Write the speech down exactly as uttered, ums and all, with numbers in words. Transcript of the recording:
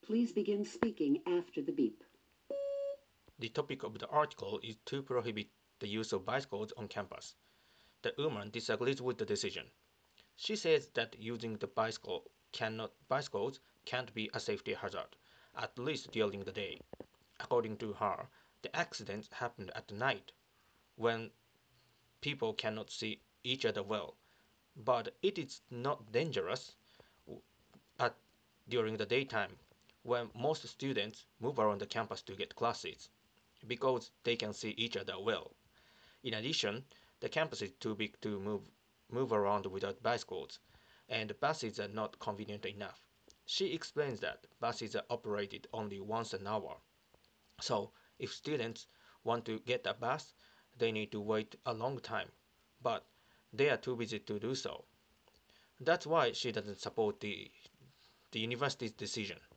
Please begin speaking after the beep. The topic of the article is to prohibit the use of bicycles on campus. The woman disagrees with the decision. She says that using the bicycle cannot, bicycles can't be a safety hazard, at least during the day. According to her, the accidents happened at night, when people cannot see each other well. But it is not dangerous at, during the daytime, when most students move around the campus to get classes, because they can see each other well. In addition, the campus is too big to move, move around without bicycles, and buses are not convenient enough. She explains that buses are operated only once an hour. So, if students want to get a bus, they need to wait a long time, but they are too busy to do so. That's why she doesn't support the, the university's decision.